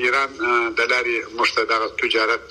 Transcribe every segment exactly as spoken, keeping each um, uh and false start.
ایران د لارې مشتدغه تجارت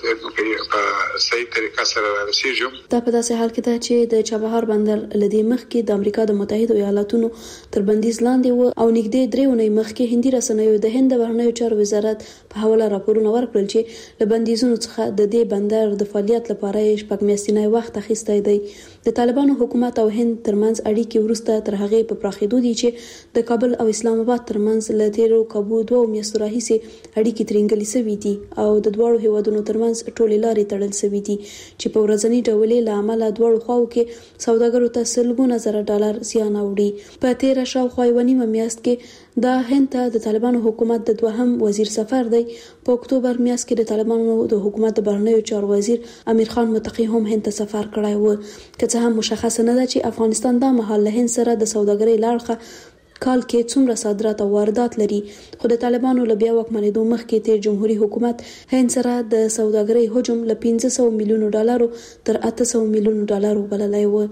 په صحیح طریقه سره رسیږي. دا په داسې حال کې ده چې د چابهار بندر لدی مخ کې د امریکا د متحده ایالاتونو تر بندیز لاندې و او نږدې درې ونې مخکې هندي رسنیو د هند بهرنیو چارو وزارت په حواله راپورونه ورکړل چې له بندیزونو څخه د دې بندر د فعالیت لپاره شپږ میاشتې وخت اخیستی دی. د طالبانو حکومت او هند ترمنځ اړیکې وروسته تر هغه په پراخېدو دي چې د کابل او اسلام آباد ترمنځ له تیرو کابو دوه میاشتو راهیسې اړیکې ترنګلې شوې دي او د دواړو هیوادونو ترمنځ ټولې لارې تړل شوې دي چې په ورځني ډول له عمله دواړو خواو کې سوداګرو ته سلګونه زره ډالر زیان اوړي. په تیر شاوخوا یو نیمه میاشت کې د هند ته د طالبانو حکومت د دوهم وزیر سفر دی. په اکتوبر میاشت کې د طالبانو د حکومت د بهرنیو چارو وزیر امیر خان متقی هم هند ته سفر کړی و. که څه هم مشخصه نه ده چې افغانستان د مهال له هند سره د سوداګرۍ لاړخه کال کې څومره صادرات او واردات لري، خو د طالبانو له بیا واکمنېدو مخکې تیر جمهوریت حکومت هند سره د سوداګرۍ حجم له پنځه سوه میلیونو ډالرو تر اته سوه میلیونو ډالرو بللی و.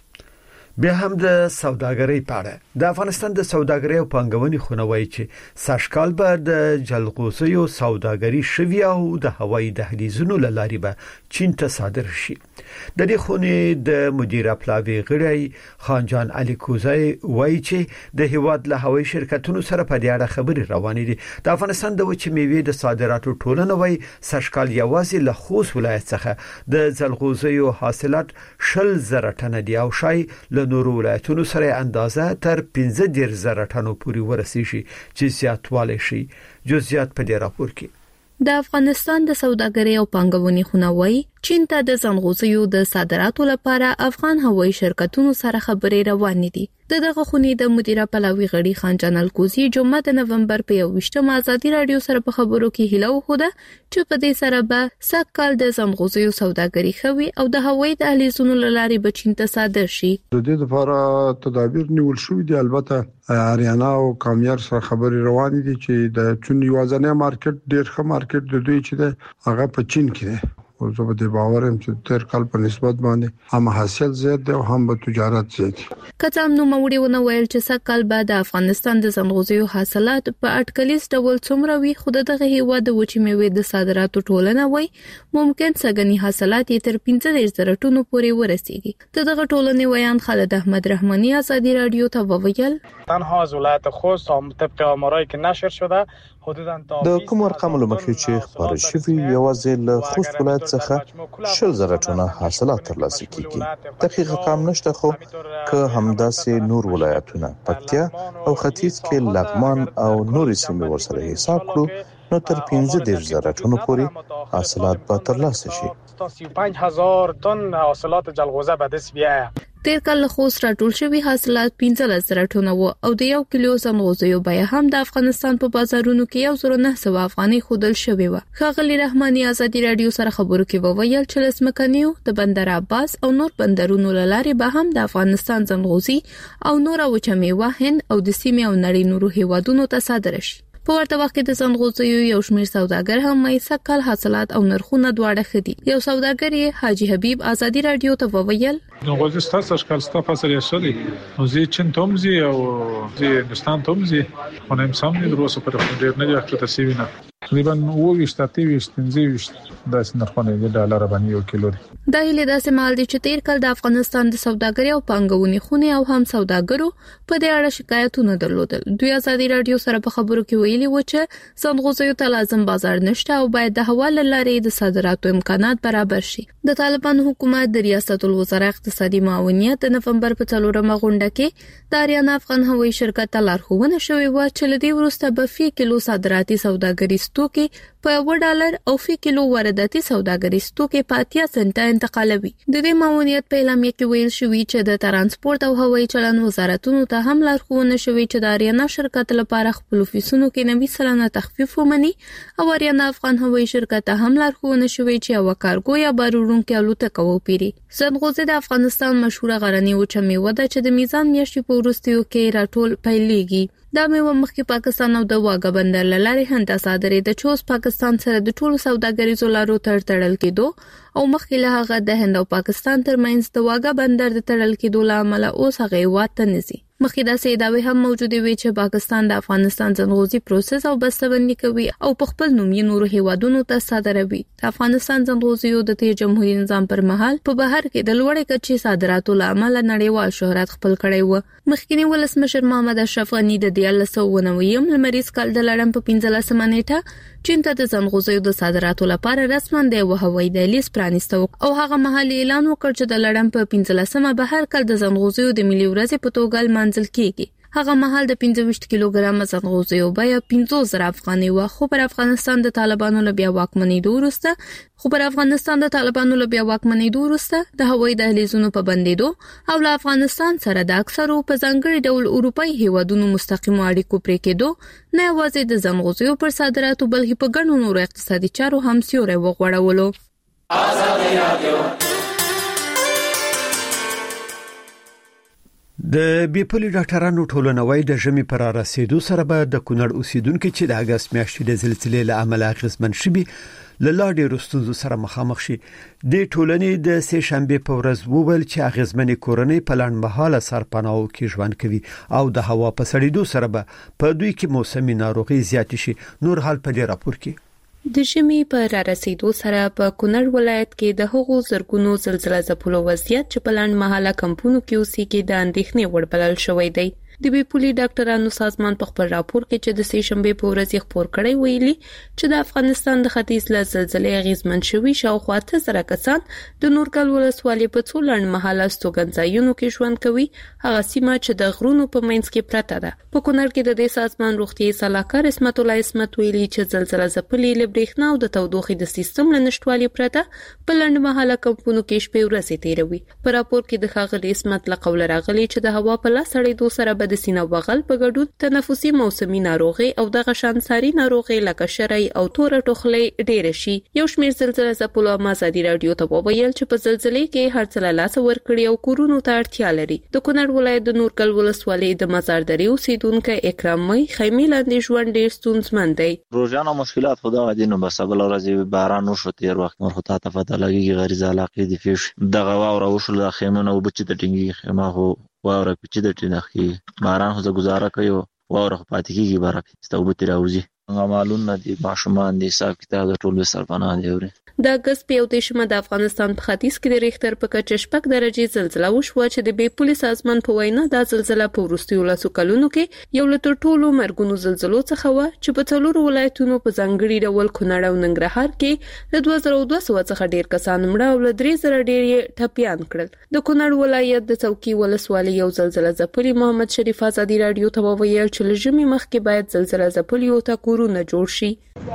بیا هم د سوداګرۍ په اړه د افغانستان د سوداګرۍ او پانګونې خونه وایي چې ساشکال به د جلغوزیو سوداګري شوی او د هوایي دهلیزونو لارې به چین ته صادر شي. د دې خونې د مدیر پلاوی غړی خانجان علي کوزای وایي چې د هیواد له هوایي شرکتونو سره په دې اړه خبرې روانې دي. د افغانستان د وچې میوې د صادراتو ټولنه وایي ساشکال یوازې له خوست ولایت څخه د جلغوزیو حاصلات شل زره ټنه دي او شای له نورو ولایتونو سره اندازه تر پنځه دېرش زره ټنو پورې ورسیږي چې زیاتوالی شي. جزئیات په دې راپور کې. د افغانستان د سوداګرۍ او پانګونې خونه وایي چین ته د ځنغوزیو د صادراتو لپاره افغان هوایي شرکتونو سره خبرې روانې دي. د دغه خونې د مدیره پلاوی غړي خانجان الکوزی جمعه د نومبر په یوویشتمه ازادي رادیو سره په خبرو کې هیله وښوده چې په دې سره به سږ کال د ځنغوزیو سوداګري خوي او د هوایي دهلیزونو له لارې به چین ته صادر شي. د دې لپاره تدابیر نیول شوې دي. البته اریانا او کامیار سره خبرې روانې دي چې د چین یوازینی مارکیټ ډېر ښه مارکیټ د دوی چې ده هغه په چین کې ده. او زه به د باور هم چې تر کال په نسبت باندې هم حاصل زیات دی او هم به تجارت زیات. کته هم نو موړي ونه ویل چې سږ کال بعد د افغانستان د ځنغوزیو حاصلات په اټکلیز ډول څومره وي، خو دغه هیواد د وچې میوې د صادراتو ټولنه وایي ممکن سګنی حاصلات یې تر پنځه دېرش زره ټنو پورې ورسیږي. دغه ټولنې ویان خالد احمد رحمانی ازادي رادیو ته وویل تنها از ولایت خوست هم طبق آمارایی که نشر شده د کوم رقم لمخې چې خبر شوی یوازې له خوست ولایت څخه شل زره ټنه حاصلات ترلاسه کیږي. دقیق رقم نشته، خو که همداسې نور ولایتونه پکتیا او ختیځ کې لغمان او نور سیمې ورسره حساب کړو نو تر پنځه دېرش زره ټنو پورې حاصلات به ترلاسه شي. سی و پنج هزار تن حاصلات جلغوزه به دست بیایه. تیر کال له خوست راټول شوی حاصلات پنځلس زره ټنه وو او د یو کیلو ځنغوزیو بیه هم د افغانستان په بازارونو کې یو زره نه سوه افغانۍ خودل شوی و. خاغلی رحمانی ازادي رادیو سره خبرو کې وویل چې لسمکنیو د بندر عباس او نور بندرونو لارې به هم د افغانستان ځنغوزي او نور وچه میوه هند او د سیمې او نړۍ نورو هیوادونو ته صادر شي. په ورته وخت کې د ځنغوزیو یو شمېر سوداګر هم مېسا کال حاصلات او نرخونه دواړه خدي. یو سوداګر حاجی حبیب ازادي رادیو ته وویل ځنغوزي ستاسو ښکار ستاسو فصل یې شولي او زی چین تومزي او زی هندستان تومزي خو نه سم نه دروسه پر ډیر نه ځکه تاسو وینئ تقریبا اووه شتاتي پنځه داس نرخونه د ډالر باندې یو کیلو دی. دا هیله داسې مال دي چې تیر کال د افغانستان د سوداګرۍ او پانګونې خونې او هم سوداګرو په دې اړه شکایتونه درلودل. دوی ازادي رادیو سره په خبرو کې ویلي و چې ځنغوزیو ته لازم بازار نشته او باید د حواله لارې د صادراتو امکانات برابر شي. د طالبان حکومت د ریاست الوزرا اقتصادي معاونیت د نومبر په څلورمه غونډه کې د اریانا افغان هوایي شرکت ته لارښوونه شوې و چې لدی وروسته به فی کیلو صادراتي سوداګري ستوکي په یو ډالر او فی کیلو وارداتي سوداګري ستوکي په اتیا سنټه انتقالوي. د دې معاونیت په اعلامیه کې ویل شوی چې د ترانسپورت او هوایي چلن وزارتونو ته هم لارښوونه شوې چې د اریانا شرکت لپاره خپل فیسونو کې نوي سلنه تخفیف ومني او اریانا افغان هوایي شرکت ته هم لارښوونه شوې چې یو کارګو یا بارورونکو الوتکه وپیري. ځنغوزي د افغانستان مشهوره غرنی وچه میوه ده چې د میزان میاشتې په وروستیو کې راټول پیلېږي. دا میوه مخکې پاکستان او د واګه بندر لارې هم د صادرې د چوس پاکستان سره د ټولو سوداګریزو لارو تر تړل کېدو او مخکې له هغه د هند او پاکستان ترمنځ د واګه بندر د تړل کېدو له امله اوس هغه هیواد ته نزي. مخکې دا سیداوی هم موجوده وي چې پاکستان د افغانستان ځنغوزي پروسس او بسته‌بندي کوي او په خپل نوم یې نورو هیوادونو ته صادروي. د افغانستان ځنغوزیو د تیر جمهوریت نظام پر مهال په بهر کې د لوړې کچې صادراتو لامل نړیوال شهرت خپل کړی و. مخکینی ولسمشر محمد اشرف غنی د دیارلس سوه نوي لمریز کال د لړم په پنځلسمه نیټه چین ته د ځنغوزیو د صادراتو لپاره رسماً د یو هوایي دهلیز پرانیسته او هغه مهال اعلان وکړ چې د لړم په پنځلسمه بهر کال د ځنغوزیو د ملي ورځې په توګه منځل کیږي. هغه مهال د پنځه ویشت کیلوګرام ځنغوزیو بیه پنځوس زره افغانۍ و، خو پر افغانستان د طالبانو له بیا واکمنۍ وروسته خو پر افغانستان د طالبانو له بیا واکمنۍ وروسته د هوایي دهلیزونو په بندیدو او له افغانستان سره د اکثرو په ځانګړي ډول اروپایي هیوادونو مستقیم اړیکو پرې کېدو نه یوازې د ځنغوزیو پر صادراتو بلکې په ګڼو نورو اقتصادي چارو هم سیوری وغوړولو. آزادي رادیو د بیپلي ډاکټرانو ټولنوي د ژمي پر رسیدو سره به د کونړ اوسیدونکو چې د اگست میاشتې د زلزلې له امله اغیزمن شوي له لا ډېرو ستونزو سره مخامخ شي. د ټولنې د سه شنبه په ورځ وویل چې اغیزمنې کورنۍ په لنډمهاله سرپناهو کې ژوند کوي او د هوا په سړېدو سره به په دوی کې موسمي ناروغي زیات شي. نور حال په دې راپور کې د ژمي په رارسیدو سره په کونړ ولایت کې د هغو زرګونو زلزلې ځپلو وضعیت چې په لنډ مهاله کمپونو کې اوسېږي د اندېښنې وړ بلل شوی دی. د بیپولي ډاکټرانو سازمان په خپل راپور کې چې د سه شنبه په ورځ خبر کړی ویلي چې د افغانستان د ختیځ له زلزلې اغیزمن شوي شاوخوا اته زره کسان د نورګل ولسوالۍ په څو لنډ مهاله ستوګنځایونو کې ژوند کوي، هغه سیمه چې د غرونو په منځ کې پرته ده. په کونړ کې د دې سازمان روغتي صلاحکار اسمت الله اسمت ویلي چې زلزلې ځپلې له برېښنا او د تودوخې د سیستم له نشټوالي پرته په لنډ مهاله کمپونو کې شپې ورځې تیروي. په راپور کې د ښاغلي اسمت له قوله راغلي چې د هوا په لاس سړېدو سره د سینه بغل په ګډون تنفسي موسمي ناروغي او د غشانساري ناروغي لکه شری او تور ټوخلې ډېر شي. یو شمېر زلزلې ځپلو آزادي رادیو ته وویل چې په زلزلې کې هر څه له لاسه ورکړي او کورونو ته اړتیا لري. د کونړ ولایت د نورګل ولسوالۍ د مزاردري اوسیدونکو اکرام مې خیمې لاندې ژوند ډېر ستونزمن دی. روزانه مشکلات خدا غدي نو بس بل ورځې باران وشو تیر وخت نور خطا ته پته لګي غریزه علاقې دي فيش دغه واور او شل خیمونه وبچ ته ټینګي خیمه هو واور په چې د ټینخي باران خو گزاره کوي واور خو پاتې کیږي برابر ستوبته راوځي. غمالون دي ماشومان دي حساب کتاب د ټول سرپناه دی وري. د اگست په یو دیشمه د افغانستان په ختیځ کې د ریختر په کچه شپږ درجه زلزلہ وشوه چې د بیپولي سازمان په وینا د زلزلہ په وروستیو لاسو کلونو کې یو له ټولو مرګونو زلزلو څخه و چې په څلورو ولایتونو په ځانګړي ډول کونړ او ننګرهار کې د دوه زره دوه سوه څخه ډیر کسان مړه او له درې زره ډیر یې ټپيان کړل. د کونړ ولایت د څوکي ولسوالۍ یو زلزلہ ځپلي محمد شریف آزادي رادیو ته وویل چې لږمي مخکې باید زلزلہ ځپلي او تا کورونه جوړ شي.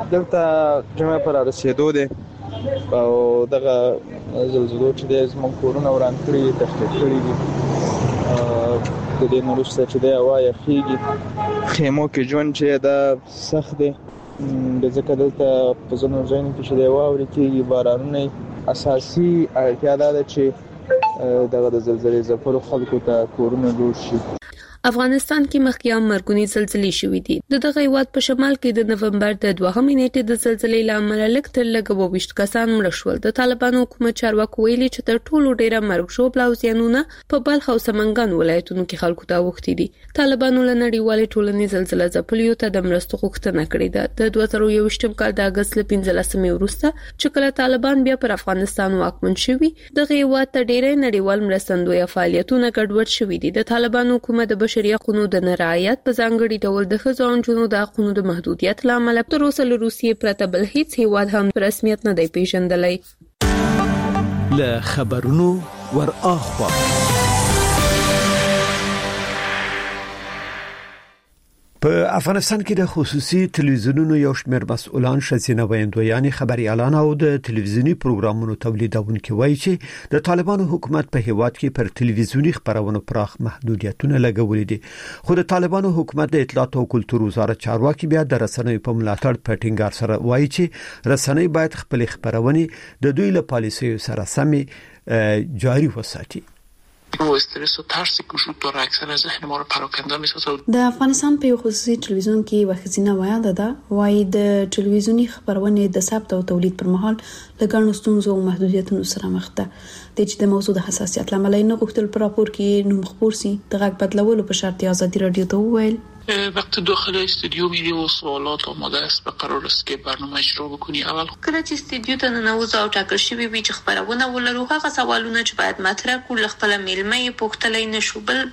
دلته جمع پر رسیدو دي او دغه زلزلو چې د زموږ کورونه وران کړی تخریب کړی دي د دې نورسته چې د هوا یخیږي خیمو کې ژوند چې دا سخت دی د ځکه دلته په ځینو ځایونو کې چې د هوا ورې کېږي بارانونه اساسي اړتیا ده چې دغه د زلزلې ځپلو خلکو ته کورونه جوړ شي. افغانستان کې مخکې مرګونی زلزلې شوې دي. د دغه هیواد په شمال کې د نومبر د دوهمې نیټې د زلزلې لامل لږ تر لږه اووه ویشت کسان مړه شول. د طالبانو حکومت چارواکو ویلي چې تر ټولو ډیره مرګ ژوبل او زیانونه په بلخ او سمنګان ولایتونو کې خلکو ته وختي دي. طالبانو له نړیوالې ټولنې زلزلې ځپلیو ته د مرستو غوښتنه کړې ده. د دوه زره یوویشتم کال د اگست له پنځلسمې وروسته چې کله طالبان بیا پر افغانستان واکمن شوي دغه هیواد ته ډیره نړیوال مرستندوی فعالیتونه ګډوډ شوي دي. د طالبانو حکومت د بشري حقوقو د نارعایت په ځانګړي ډول د ښځو او نجونو د حقوقو د محدودیت لامل تر اوسه له روسیې پرته بل هیڅ هیواد هم په رسمیت نه دی پیژندلی. له خبرونو ور اخوا په افغانستان کې د خصوصي تلویزیونونو یو شمېر مسؤلان شزینه ویندویان خبريالان او د تلویزیونی پروګرامونو تولیدونکو وایي چې د طالبانو حکومت په هیواد کې پر تلویزیونی خبرونو پراخ محدودیتونه لګولې دي. خو د طالبانو حکومت د اطلاعات او کلتور وزارت چارواکي بیا د رسنیو په ملاتړ په ټینګار سره وایي چې رسنۍ باید خپل خبرونه د دوی له پالیسیو سره سمې جاري وساتي. و استرس و ترسی که وجود داره اکثر ذهن ما رو پراکنده می‌سازه. د افغانستان په خصوصي تلویزیون کې وخزینه وایاده ده وایي د تلویزیونی خبرونه د ثبت او تولید پر مهال لګڼو ستونزو او محدودیتونو سره مخ ده. د چې د موضوع د حساسیت لامل نه غوښتل پر راپور کې نوم خبر سي د غږ بدلولو په شرط ازادي رادیو ته وویل وقتی داخل استودیو میری و سوالات آماده است و قرار است که برنامه اجرا بکنی اول کله چې استودیو ته ننوځو او ټاکل شوی وي چې خبرونه ولرو هغه سوالونه چې باید مطرح کول خپل میلمه یې پوښتلای نشو بل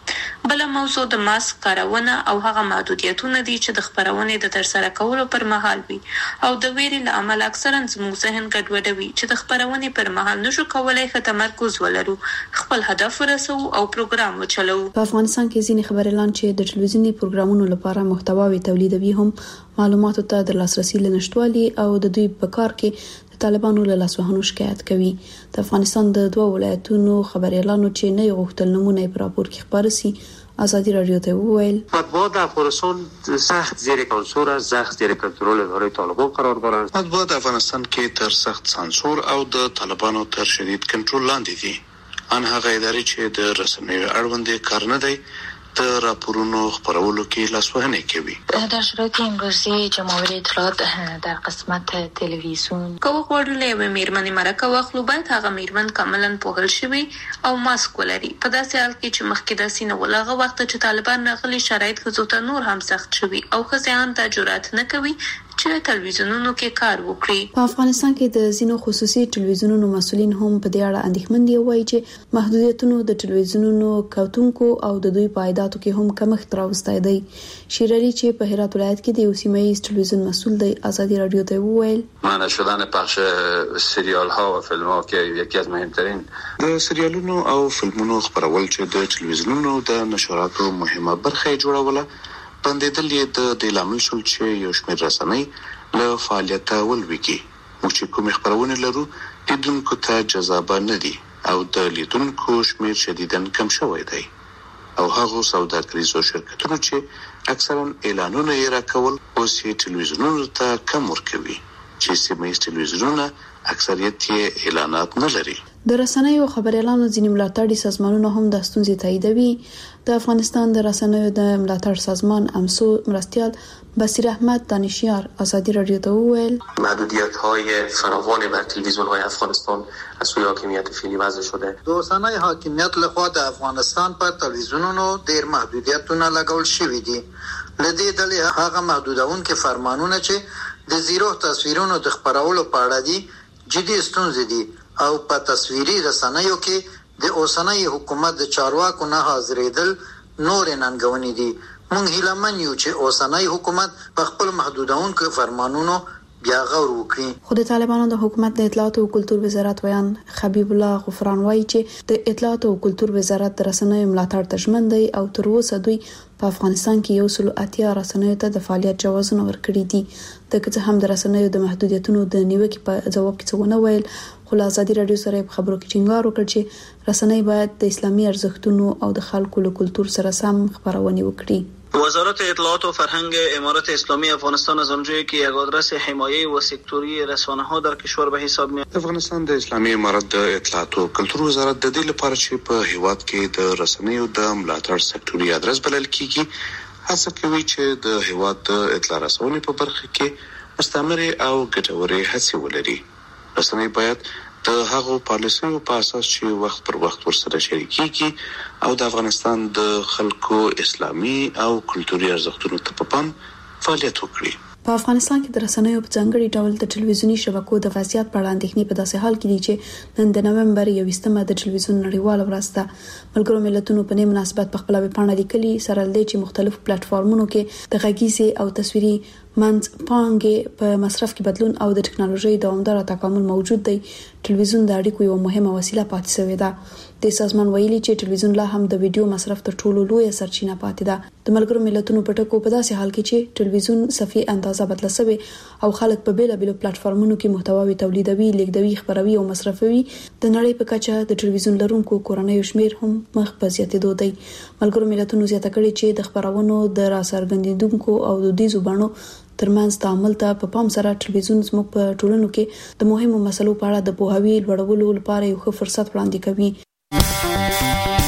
بل موضوع د ماسک کارونه او هغه محدودیتونه دي چې د خبرونه د ترسره کولو پر مهال وي او د ویري لامل اکثرا زموږ ذهن ګډوډوي چې د خبرونه پر مهال نشو کولای ښه تمرکز ولرو خپل هدف ورسو او پروګرام وچلو. په افغانستان کې ځینې خبريالان چې د ټلویزیوني پروګرامونو لپاره محتواوي تولیدوي هم معلوماتو ته د لاسرسي لنشټوالي او د دوی په کار کې طالبانو له لاسوهنو شکایت کوي. د افغانستان د دوه ولایتونو خبريالانو چې نه غوښتل نمونه پر راپور کې خبر سي ازادي رادیو ته وویل مطبوعات افغانستان سخت زیر سانسور است، سخت زیر کنترل اداره طالبان قرار دارند. مطبوعات افغانستان کې تر سخت سانسور او د طالبانو تر شدید کنټرول لاندې دي. ان هغه ادارې چې د رسنیو اړوند کار نه دی د راپورونو خبرولو کې لاسوهنه کوي. در شرایط امروزی جمهوری اطلاعات در قسمت تلویزیون کوه وړلې و میرمنې مرکه واخلو باید هغه میرمن کاملا پوهل شوی او ماسک ولري. په داسې حال کې چې مخکې د سینه ولغه وخت چې طالبان نغلي شرایط خزوته نور هم سخت شوی او خزیان ته جرأت نه کوي چې تلویزیونونو کې کار وکړي. په افغانستان کې د زینو خصوصي تلویزیونونو مسؤلین هم په دې اړه اندېښمن دي وایي چې محدودیتونو د تلویزیونونو کتونکو او د دوی پایداتو کې هم کمښت راوستای دی. شیرعلی چې په هرات ولایت کې د یو سیمه ییز تلویزیون مسؤل دی ازادي رادیو ته وویل معنی شدن پخش سریال ها و فیلم ها که یکی از مهمترین د سریالونو او فیلمونو خبرول چې د تلویزیونونو د نشراتو مهمه برخه جوړوله بندیدل یې د دې لامل شول چې یو شمېر رسنۍ له فعالیته ولوېږي. موږ چې کومې خبرونه لرو لیدونکو ته جذابه نه دي او د لیدونکو شمېر شدیداً کم شوی دی او هغه سوداګریزو شرکتونو چې اکثرا اعلانونه یې راکول اوس یې تلویزیونونو ته کم ورکوي چې سیمه ییز تلویزیونونه اکثریت یې اعلانات نه لري. د رسنیو خبريالانو ځینې ملاتړي سازمانونه هم د ستونزې تاییدوي. د افغانستان د رسنیو د ملاتړ سازمان امسو مرستیال بصیر احمد دانشیار ازادي رادیو ته وویل محدودیت‌های فراوان بر تلویزیون‌های افغانستان از سوی حاکمیت فعلی وضع شده. د اوسنۍ حاکمیت لخوا د افغانستان پر تلویزیونونو ډېر محدودیتونه لګول شوي دي. لدې ډلې هغه محدودونکو فرمانونه چې د زیرو تصویرونو د خبرولو په اړه دي جدي ستونزې دي او په تصویري رسنیو کې د اوسنۍ حکومت د چارواکو نه حاضرېدل نور ننګونې دي. موږ هیله من یو چې اوسنۍ حکومت په خپل محدودونکو فرمانونو بیا غور وکړي. خو د طالبانو د حکومت د اطلاعات او کلتور وزارت ویان حبیب الله غفران وایي چې د اطلاعات او کلتور وزارت د رسنیو ملاتړ ته ژمن دی او تر اوسه دوی په افغانستان کې یو سل اتیا رسنیو ته د فعالیت جوازونه ورکړي دي. د کڅ هم د رسنیو د محدودیتونو د نیوکې په جواب کې څه ونه ویل خو ازادي رادیو سره په خبرو کې ټینګار وکړ چې رسنۍ باید د اسلامي ارزښتونو او د خلکو له کلتور سره سم خبرونه وکړي. وزارت اطلاعات و فرهنگ امارات اسلامی افغانستان از آنجایی که یک آدرس حمایه و سکتوری رسانه ها در کشور به حساب می افغانستان د اسلامي امارات د اطلاعات او کلتور وزارت د دې لپاره چې په هیواد کې د رسنیو د ملاتړ سکتوري آدرس بلل کیږي هڅه کوي چې د هیواد د اطلاع رسونې په برخه کې مستمر او ګټورې هڅې ولري. رسنۍ باید د هغو پالیسیو په اساس چې وخت پر وخت ورسره شریکيږي او د افغانستان د خلکو اسلامي او کلتوري ارزښتونو ته په پام فعالیت وکړي. په افغانستان کې د رسنیو په ځانګړي ډول د ټلویزیونی شبکو د وضعیت په اړه اندېښنې په داسې حال کې دي چې نن د نومبر یوویشتمه د ټلویزیون نړیواله ورځ ده. ملګرو ملتونو په دې مناسبت په خپل ویبپاڼه لیکلي سره لدی چې مختلفو پلیټ فارمونو کې د غږیزي او تصویري منځ پانګې په مصرف کې بدلون او د ټکنالوژي دوامدار تکامل موجود دی. ټلویزیون د اړیکو یو مهمه وسیله پاتې شوې ده. د سازمان ویلي چې ټلویزیون لا هم د ویډیو مصرف تر ټولو لوی سرچینه پاتې ده. د ملګرو ملتونو په ټکو په داسې حال کې چې ټلویزیون صفي اندازه بدله شوی او خلک په بیل بیل پلیټ فارمونو کې محتواوي تولیدوي، لیږدوي، خبروي او مصرفوي، د نړۍ په کچه د ټلویزیون لرونکو کورنیو شمیر هم مخ په زیاتېدو دی. ملګرو ملتونو زیاته کړې چې د خبرونو د راڅرګندېدونکو او دودیزو بڼو ترمنځ تعامل ته په پام سره ټلویزیون زموږ په ټولنو کې د مهمو مسلو په اړه د پوهاوي لوړولو لپاره یو ښه فرصت وړاندې کوي.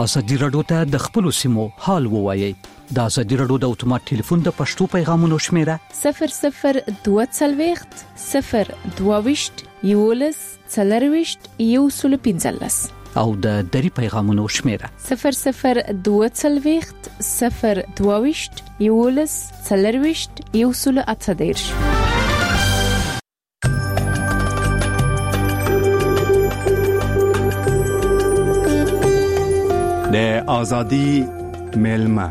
ازادي راډیو ته د خپل سیمو حال ووایي. د ازادي راډیو د اتومات ټلیفون د پښتو پیغامونو شمیره صفر صفر دوه څلوېښت صفر دوه ویشت یولس څلرويشت یو سل پنځلس او د دری پیغامونو شمیره صفر صفر دوه څلوېښت صفر دوه ویشت یولس څلرويشت یو سل اته دېرش. د ازادي ملما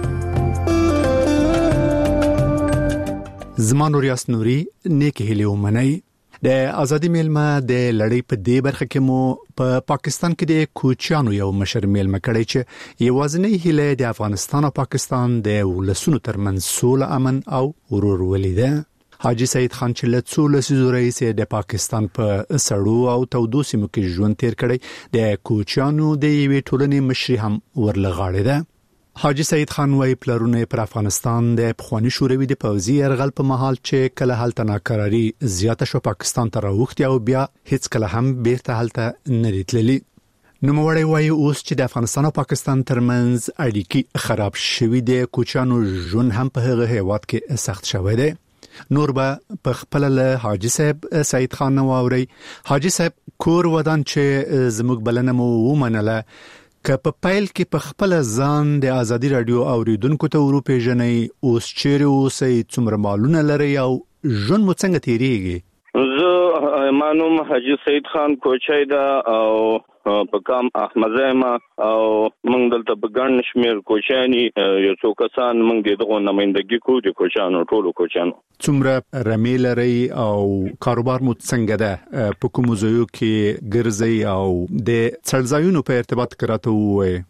زمان ریاست نوري نیک هلیو منی د ازادي ملما د لړۍ په دې برخه کې مو په پا پاکستان کې د کوچیانو یو مشر ملما کړی چې یوازنی هله د افغانستان او پاکستان د ولسونو ترمنځ سوله امن او ورورولي ده. حاجی سید خان چې له څو لسیزو رئیس د پاکستان په سړو او تودو سیمو کې ژوند تیر کړی د کوچیانو د یوې ټولنې مشري هم ورلغاړي ده. حاجی سید خان وايي پلرونه پر افغانستان د پخوانی شوروي د پوځي يرغل په محل چې کله هلته ناکراری زیاته شو پاکستان ته راوختی او بیا هیڅ کله هم بیرته هلته نه ریتللی. نو موړی وايي اوس چې د افغانستان او پاکستان ترمنځ اړیکې خراب شوې دي کوچیانو ژوند هم په هغه هیواد کې سخت شوی دی. نور به په خپل له حاجی صاحب سید خان نواوري. حاجی صاحب کور ودان چې زموږ بلنه مو ومنله که په پایل کې په خپل ځان د ازادي رادیو اوریدونکو ته ورو پیژنې اوس چیرې اوسئ څومره مالونه لري او ژوند مو څنګه تیریږي؟ زه مانوم حاجی سید خان کوچای دا او په کام احمدزما او موږ دلته په ګڼ شمیر کوچانی یو څو کسان موږ دغه نمائندګي کوو د کوچانو ټولو کوچانو. څومره رمې لري او کاروبار مو څنګه ده په کوم ځایو کې ګرځي او د څړځایونو په ارتباط کراته وای؟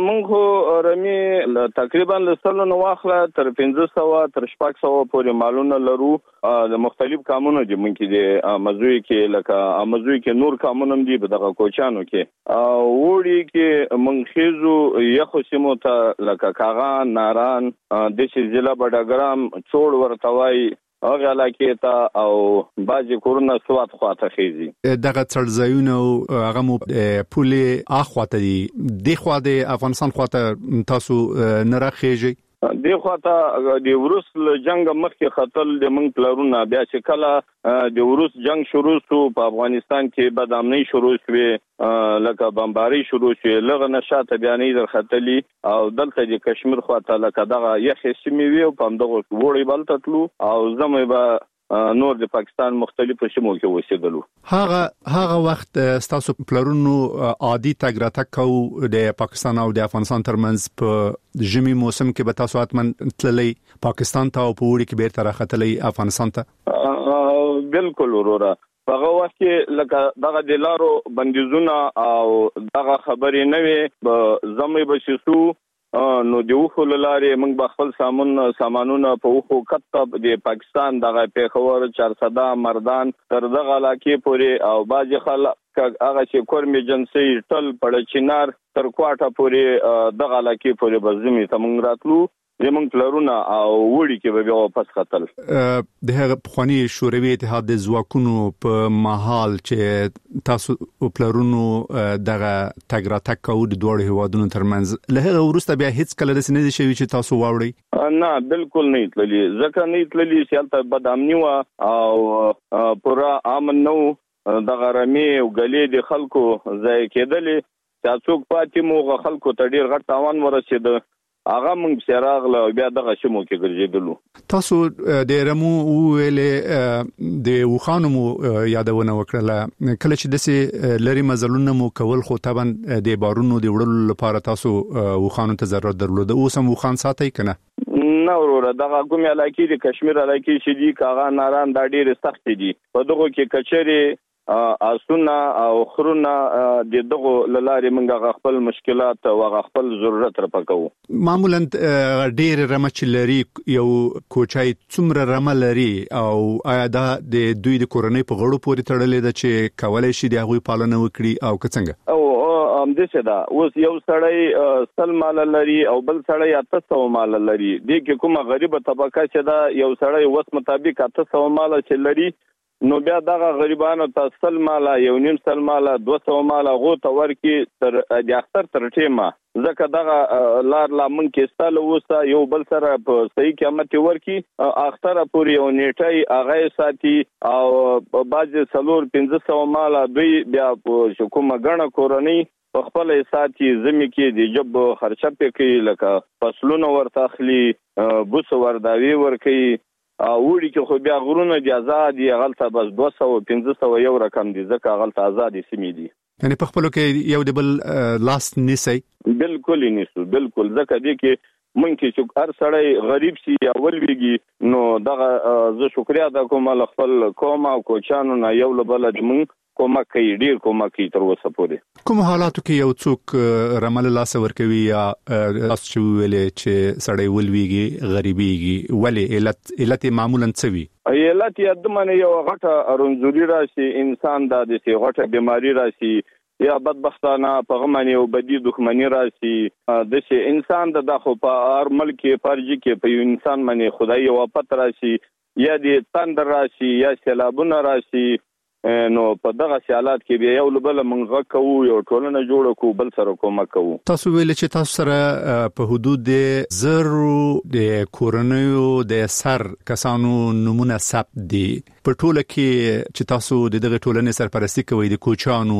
موږ رمې تقریبا لسلو نو واخله تر پنځه سوه تر شپږ سوه پورې مالونه لرو. د مختلف کامونو دي موږ کې د مزوي کې لکه مزوي کې نور کامونه دي په دغه کوچانو کې او وړي کې منخیزو یخو سیمو ته لکه کاغان ناران د شي ضلع بډاګرام څوړ ورتوي هغه علاقې ته او باجی کورونه سوات خواته خيزي. دغه څړځایونه هغه مو پولې اخواته دي د خوا د افغانستان خواته تاسو نه راخېږي؟ دی خواته د وروس جنگ مخکې خطر د منګ پلرونه بیا چې کله د وروس جنگ شروع شو په افغانستان کې بدامنۍ شروع شوه لکه بمباری شروع شوه لغه نشاته بیانې در خطلی او دلته د کشمیر خواته لکه دغه یخ سیمې وی په دغه وړي بل تطلو او زمې به نور د پاکستان مختلفو سیمو کې اوسېدلو. هغه هغه وخت تاسو پلرونو عادي تګ راتګ کو د پاکستان او د افغانستان ترمنځ په ژمي موسم کې به تاسو اتمن تللی پاکستان ته او په وړي کې بیرته راختلی افغانستان ته؟ بالکل وروره هغه وخت کې لکه دغه د لارو بندیزونه او دغه خبرې نه وي زمې بشسو نو د وخو لارې موږ به خپل سامان سامانونه په وخو کتب د پاکستان دغه پیښور چارسده مردان تر دغه علاقې پورې او باج خلک هغه چې کورمي جنسي ټل پړ چینار تر کوټه پورې دغه علاقې پورې بزمي تمنګ راتلو زمون پلرونه او وړي کې به واپس خطل. د هغه پخوانی شوروي اتحاد د ځواکونو په محل چې تاسو پلرونو دغه تګ راتګ کوو د دوه هیوادونو ترمنځ له هغه وروسته بیا هیڅ کله داسې نه دي شوي چې تاسو واوړئ؟ نه بالکل نه تللی ځکه نه تللی چې هلته بدامني وه او پوره امن نه و دغه رمې او ګلې د خلکو ځای کېدلې چې څوک پاتې مو خلکو ته ډېر غټ تاوان ورسېده هغه موږ سراغله بیا دغه شمو کې ګرځېدلو. تاسو د رمو ویلې د وخانو مو یادونه وکړه کله چې دسه لری مزلونه مو کول خو طبعا د بارونو د وړلو لپاره تاسو وخانو ته ضرورت درلود اوس هم وخان ساتي کنه؟ نه وروره دغه کوم علاقې د کشمیر علاقې چې دي کاغه ناران دا ډېر سخت دي په دغه کې کچري اسونه او خرونه د دغه لارې موږ خپل مشکلات او خپل ضرورت رپکو. معمولا ډېر رمچ لري یو کوچای څومره رمه لري او آیا دا د دوی د کورنۍ په غړو پورې تړلې ده چې کولای شي د هغوی پالنه وکړي او که څنګه؟ او ام دې څه دا اوس یو سړی سل مال لري او بل سړی اته سوه مال لري د کومه غریبه طبقه چې دا یو سړی وس مطابق اته سوه مال چې لري نو بیا دغه غریبانو ته سل مالا یو نیم سل مالا دوه سوه مالا غو ته ورکی تر د اختر تر ټیمه ځکه دغه لار لا مونږ کې ستاله وسه یو بل سره په صحیح قیمت ورکی اختر پورې یو نیټي هغه ساتي او باز څلور پنځه سوه مالا دوی بیا په حکومت غنه کورنۍ په خپل ساتي زمي کې د جب خرچه پکې لکه فصلونه ورته اخلي بوس ورداوي ورکي او وړي کې خو بیا غرونه دي آزاد دي غلطه بس دوه سوه پنځه سوه یو رقم دي ځکه غلطه آزاد سیمې دي یعنی په خپل کې یو د بل لاس نسی بالکل نیسو بالکل ځکه دي کې مونږ کې چې هر سړی غریب سي یا ولويږي نو دغه زه شکریا د کوم خپل قوم او کوچانو نه یو لبل د مونږ کومه کوي ډیر کومه کوي تر اوسه پورې کوم حالاتو کې یو څوک رمل لاس ورکوي یا تاسو چې ویلې چې سړی ولويږي غریبيږي ولی علت علت معمولا څه وي علت یې د منه یو غټه رنځوري راشي انسان د دې غټه بيماري راشي یا بدبختانه په غمنه او بدی دښمنی راشي د شي انسان د دغه په هر ملک فرض کې په انسان باندې خدای یو پت راشي یا د تندر راشي یا سیلابونه راشي نو په دغه حالات کې به یو لبل منغه کوو یو ټولنه جوړ کو بل سره کومه کوو تاسو ویل چې تاسو سره په حدود د زرو د کورنیو د سر کسانو نمونه ثبت دي په ټوله کې چې تاسو د دغه ټولنې سرپرستی کوي د کوچانو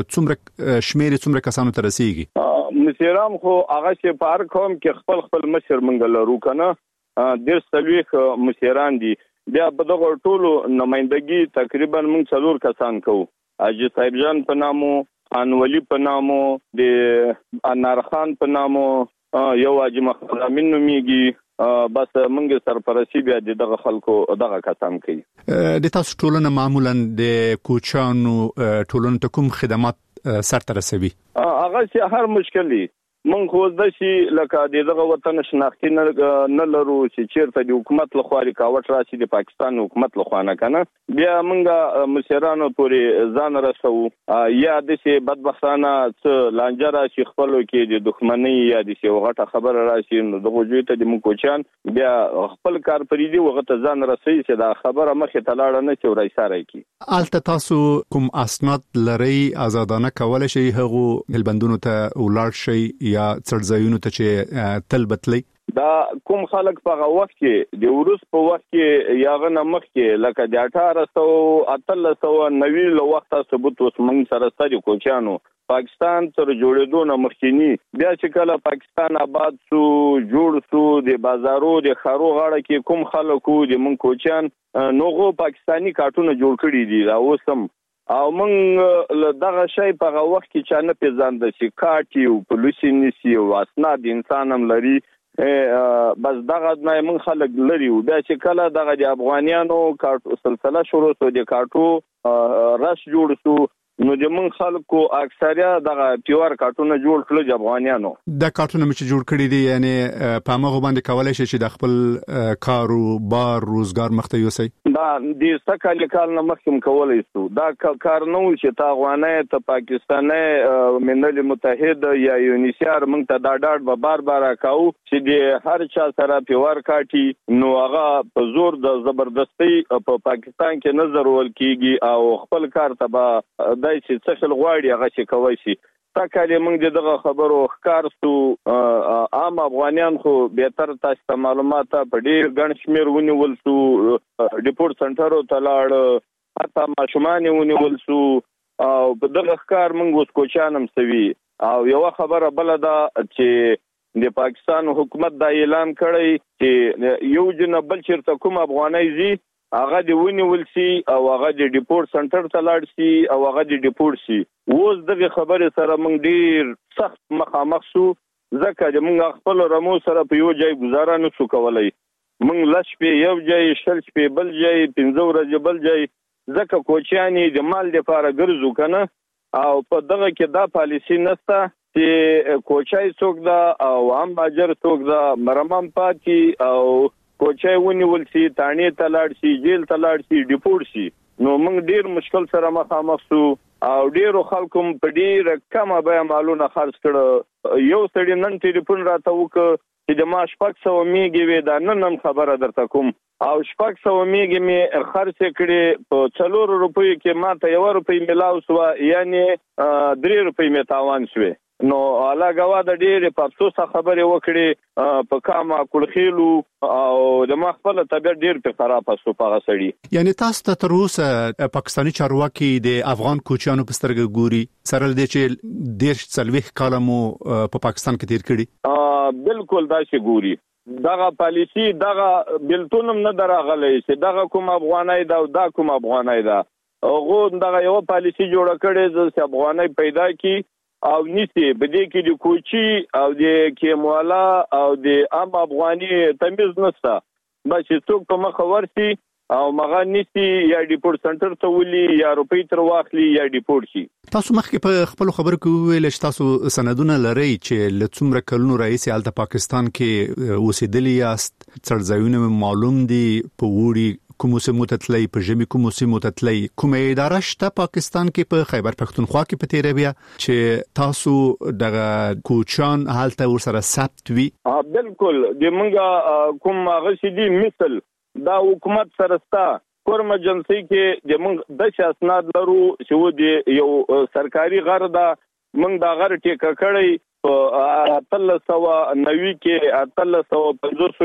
څومره شمیر څومره کسانو ته رسیږي مسیرام خو هغه چې په هر قوم کې خپل خپل مشر منګل لرو کنه ډیر سلويخ مسیران دي بیا په دغه ټولو نمائندګي تقریبا موږ څلور کسان کوو اجي صاحب جان په نامو انولي په نامو د انار خان په نامو یو اجي مخامین نوميږي بس موږ سرپرستی بیا دغه خلکو دغه کسان کوي د تاسو ټولنه معمولا د کوچانو ټولنه ته کوم خدمات سره رسوي هغه چې هر مشکلي من خو د شي لکه دغه وطن شناختی نه لرو چې چیرته د حکومت لخوا رکاوټ راشي د پاکستان حکومت لخوا نه کنه بیا موږ مشرانو پورې ځان رسو یا د شي بدبختانه څ لانجه راشي خپل کې د دښمنۍ یا د شي وغټه خبر راشي نو دغه جوړ ته د مکوچان بیا خپل کار پرې دی وغته ځان رسي چې دا خبره مخه تلاړه نه چې ورای سره کی البته تاسو کوم اسناد لري آزادانه کول شي هغه هلبندونو ته ولاړ شي یا څړځایونو ته چې تل بتلی دا کوم خلک په وخت کې د ورس په وخت کې یاغه نمخ کې لکه د اټھارہ سو اتلس سو نوي لو وخت ثبوت اوس موږ سره ستاسو کوچانو پاکستان تر جوړېدو نه مخکینی بیا چې کله پاکستان آباد سو جوړ سو د بازارو د خارو غاړه کې کوم خلکو د مونږ کوچان نوغو پاکستانی کارتونه جوړ کړی دي دا اوسم او موږ دغه شی په وخت کې چې نه پیژاند چې کاټي او پولیسي نسی او اسناد انسان هم لري بس دغه نه موږ خلک لري او بیا چې کله دغه د افغانانو کارتو سلسله شروع شو د کارتو رش جوړ شو نو د من خلکو اکثریه دغه پیور کارتونه جوړ کړل د افغانانو د کارتونه چې جوړ کړی دي یعنی په هغه باندې کولای شي چې د خپل کاروبار روزګار مخته یوسي دا د سکه کال نه مخکم کولای شو دا کار نه و چې تا افغانای ته پاکستاني ملل متحد یا یونیسیار موږ ته دا ډاډ به بار بار کاو چې د هر چا سره پیور کاټي نو هغه په زور د زبردستی په پاکستان کې نظر ول کیږي او خپل کار ته دای چې څخل غواړي هغه چې کوي شي تا کله موږ دغه خبرو ښکار سو عام افغانان خو به تر تاسو معلومات په ډیر ګڼ شمیر ونیول سو ډیپورت سنټر ته لاړ حتی ماشومان ونیول سو او دغه ښکار موږ اوس کوچانم سوي او یو خبره بل ده چې د پاکستان حکومت دا اعلان کړی چې یو جن بل چیرته کوم افغانای زی هغه دی ونیول سي او هغه دی ډیپورت سنټر ته لاړ سي او هغه دی ډیپورت سي اوس دغه خبره سره موږ ډیر سخت مخامخ شو ځکه چې موږ خپل رمو سره په یو ځای گزاره نه شو کولای موږ لښ په یو ځای شل په بل ځای پنځه ورځې بل ځای ځکه کوچیانی د مال لپاره ګرځو کنه او په دغه کې دا پالیسی نشته چې کوچای څوک دا او عام باجر څوک دا مرمم پاتې او کوچای ونیول سي تانی تلاړ سي جیل تلاړ سي ډیپورت سي نو موږ ډیر مشکل سره مخامخ شو او ډیرو خلکو په ډیر کمه به مالونه خرڅ کړ یو سړی نن ټلیفون راته وک چې د ما شپږ سوه میږي وې دا نن هم خبره درته کوم او شپږ سوه میږي مې خرڅ کړې په څلور روپۍ کې ما ته یو روپۍ ملاو سو یعنی درې روپۍ مې تاوان شوې نو علاوه د ډېر په افسوس خبره وکړي په کاما کلخیلو او د ما خپل طبيعت ډېر په خراب شو په غسړي یعنی تاسو ته تر اوسه پاکستاني چارواکي د افغان کوچیانو په سترګه ګوري سره د چې ډېر څلويخ کالمو په پاکستان کې تیر کړي بالکل دا شي ګوري دغه پالیسی دغه بلتونم نه دراغلی چې دغه کوم افغانای دا دا کوم افغانای دا هغه دغه یو پالیسی جوړ کړي چې افغانای پیدا کی او نيسي بده کې د کوچي او د کیموالا او د عام افغاني تمیز نشته بس څوک په مخ ورسي او مغه نيسي یا ډیپورت سنټر ته ولي یا روپی تر واخلي یا ډیپورت شي تاسو مخکې په خپل خبرو کې ویل چې تاسو سندونه لري چې لڅومره کلونو رئیس الته پاکستان کې اوسېدلی یاست څرځایونه معلوم دي په وړي کوم سیمو ته تللی په ژمي کوم سیمو ته تللی کومه اداره شته پاکستان کې په خیبر پختونخوا کې په تیره بیا چې تاسو دغه کوچان حالت ورسره ثبت وي بالکل د منګه کوم غشدي مثل دا حکومت سرستا کورم ایجنسی کې د منګ د اسناد لرو چې و دی یو سرکاري غر دا منګ دا غر ټیکه کړی په اتل سوا نوي کې اتل سوا پنځوس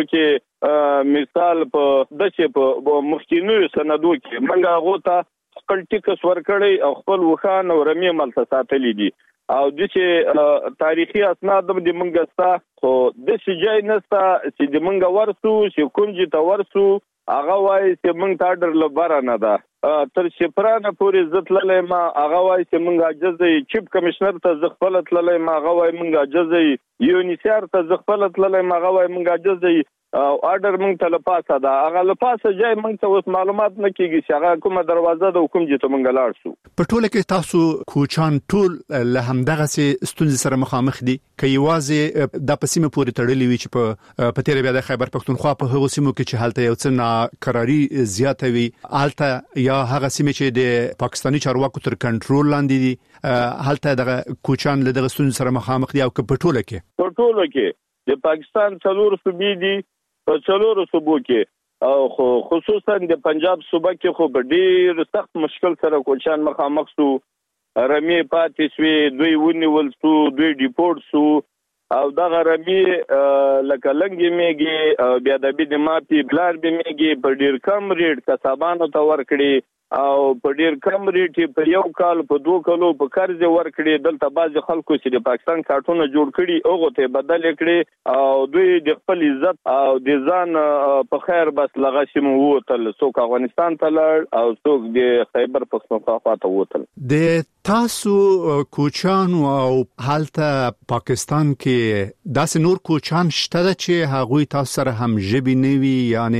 کې مثال په دشه په مخکینو سندو کې منګه غوته خپل ټیکس ورکړی او خپل وخان او رمي ملته ساتلی دي او د چې تاریخي اسناد د منګستا خو د شجای نستا چې د منګ ورسو چې کونجي ته ورسو هغه وای چې منګ تا ډر لبره نه ده تر شپرانه پورې زتللې ما هغه وای چې منګ اجازه چیف کمشنر ته زغفل تللې ما هغه وای منګ اجازه یونیسر ته زغفل تللې ما هغه وای منګ اجازه او آرډر مونږ ته لپاسه دا هغه لپاسه ځای مونږ ته اوس معلومات نه کیږي چې هغه کومه دروازه د حکومت جته مونږ لاړ شو په ټوله کې تاسو کوچان ټول له همدغه ستونزې سره مخامخ دي کې یوازې د پسیمه پورې تړلې وي چې په په تیره بیا د خیبر پختونخوا په هغو سیمو کې چې حالت یو څه ناقراری زیاته وي الته یا هغه سیمه چې د پاکستاني چارواکو تر کنټرول لاندې دي حالت دغه کوچان له دغه ستونزې سره مخامخ دي او په ټوله کې په ټوله کې د پاکستان څلور صوبې دي په څلورو صوبو کې او خصوصا د پنجاب صوبه کې خو په ډیر سخت مشکل سره کوچان مخامخ شو رمي پاتې شوی دوی ونیول شو دوی ډیپورت شو او دغه رمي لکه لنګي میږي بیا د بي د ماپي بلار به میږي په ډیر کم ریټ کسبانو ته ورکړي او په ډیر کم ریټ په یو کال په دوه کالو په قرض ورکړي دلته باز خلکو چې د پاکستان کارتونه جوړ کړي هغه ته بدل کړي او دوی د خپل عزت او د ځان په خیر بس لغه شمو وتل څوک افغانستان ته لړ او څوک د خیبر پختونخوا ته وتل د تاسو کوچان او حالت پاکستان کې داسې نور کوچان شته چې هغوی تاسو سره هم ژبې نوي یعنی